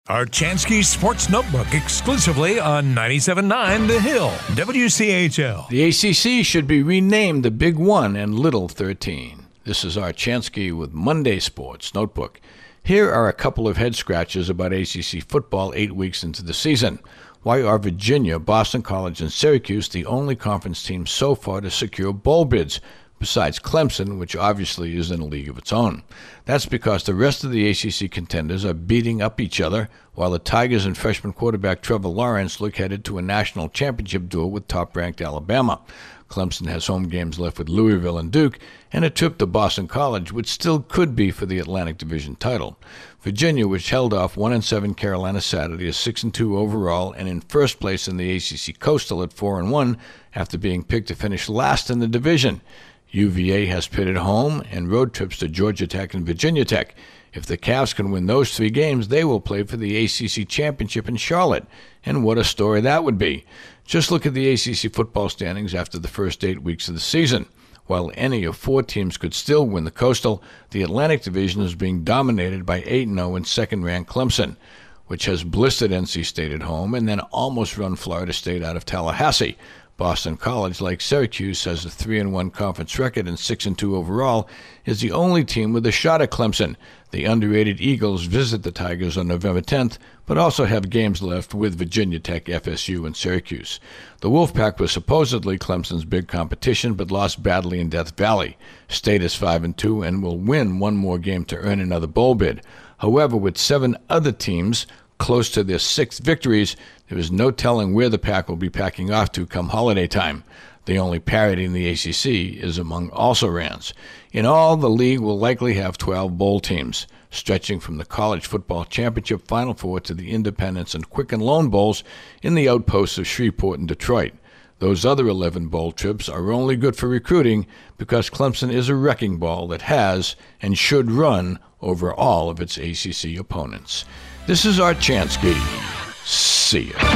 Archansky Sports Notebook exclusively on 97.9 The Hill, WCHL. The ACC should be renamed the Big One and Little 13. This is Archansky with Monday Sports Notebook. Here are a couple of head scratches about ACC football 8 weeks into the season. Why are Virginia, Boston College, and Syracuse the only conference teams so far to secure bowl bids, besides Clemson, which obviously is in a league of its own? That's because the rest of the ACC contenders are beating up each other, while the Tigers and freshman quarterback Trevor Lawrence look headed to a national championship duel with top-ranked Alabama. Clemson has home games left with Louisville and Duke, and a trip to Boston College, which still could be for the Atlantic Division title. Virginia, which held off 1-7 Carolina Saturday, is 6-2 overall and in first place in the ACC Coastal at 4-1 after being picked to finish last in the division. UVA has pitted home and road trips to Georgia Tech and Virginia Tech. If the Cavs can win those 3 games, they will play for the ACC Championship in Charlotte. And what a story that would be. Just look at the ACC football standings after the first 8 weeks of the season. While any of 4 teams could still win the Coastal, the Atlantic Division is being dominated by 8-0 and second-ranked Clemson, which has blistered NC State at home and then almost run Florida State out of Tallahassee. Boston College, like Syracuse, has a 3-1 conference record and 6-2 overall, is the only team with a shot at Clemson. The underrated Eagles visit the Tigers on November 10th, but also have games left with Virginia Tech, FSU, and Syracuse. The Wolfpack was supposedly Clemson's big competition, but lost badly in Death Valley. State is 5-2 and will win one more game to earn another bowl bid. However, with 7 other teams close to their 6th victories, there is no telling where the Pack will be packing off to come holiday time. The only parity in the ACC is among also-rans. In all, the league will likely have 12 bowl teams, stretching from the College Football Championship Final Four to the Independence and Quicken Loan Bowls in the outposts of Shreveport and Detroit. Those other 11 bowl trips are only good for recruiting because Clemson is a wrecking ball that has and should run over all of its ACC opponents. This is Archansky. See ya.